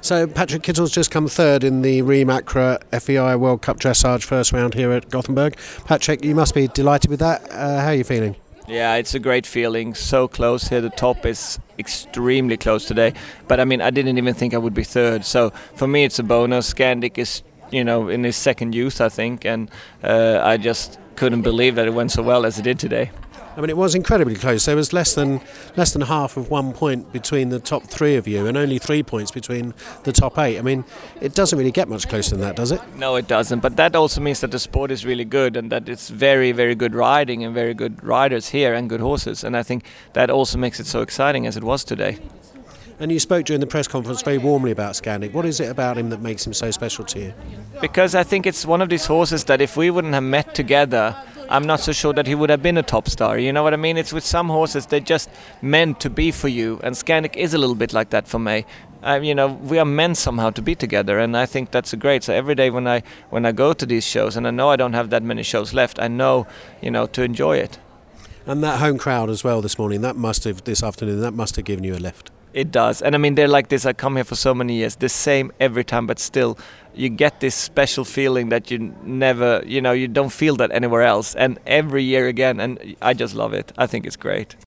So Patrick Kittle's just come third in the Rheem Acra FEI World Cup Dressage first round here at Gothenburg. Patrick, you must be delighted with that. How are you feeling? Yeah, it's a great feeling. So close here. The top is extremely close today. But I mean, I didn't even think I would be third. So for me, it's a bonus. Scandic is, in his second use, I think, and I just couldn't believe that it went so well as it did today. I mean, it was incredibly close. There was less than half of 1 point between the top three of you, and only 3 points between the top 8. I mean, it doesn't really get much closer than that, does it? No, it doesn't. But that also means that the sport is really good, and that it's very, very good riding and very good riders here and good horses. And I think that also makes it so exciting as it was today. And you spoke during the press conference very warmly about Scandic. What is it about him that makes him so special to you? Because I think it's one of these horses that if we wouldn't have met together, I'm not so sure that he would have been a top star. You know what I mean? It's with some horses, they're just meant to be for you. And Scandic is a little bit like that for me. We are meant somehow to be together, and I think that's great. So every day when I go to these shows, and I know I don't have that many shows left, I know, to enjoy it. And that home crowd as well this afternoon, that must have given you a lift. It does. And I mean, they're like this. I come here for so many years, the same every time, but still you get this special feeling that you never, you don't feel that anywhere else. And every year again, and I just love it. I think it's great.